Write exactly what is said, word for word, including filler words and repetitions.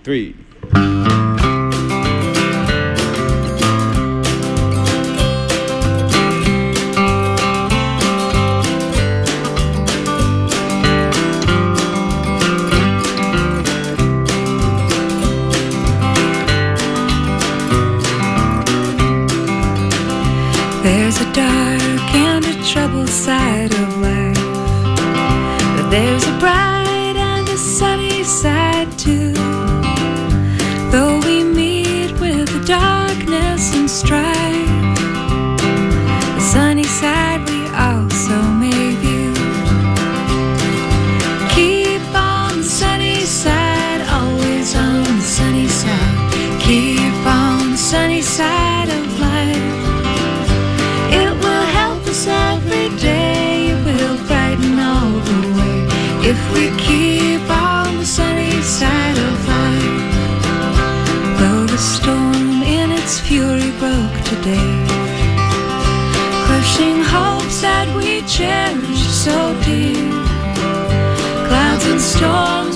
three. There's a dark and a troubled side of life, but there's a bright and a sunny side too. Though we meet with the darkness and strife, the sunny side we also may view. Keep on the sunny side, always on the sunny side. Keep on the sunny side of life. Every day it will brighten all the way if we keep on the sunny side of life. Though the storm in its fury broke today, crushing hopes that we cherished so dear, clouds and storms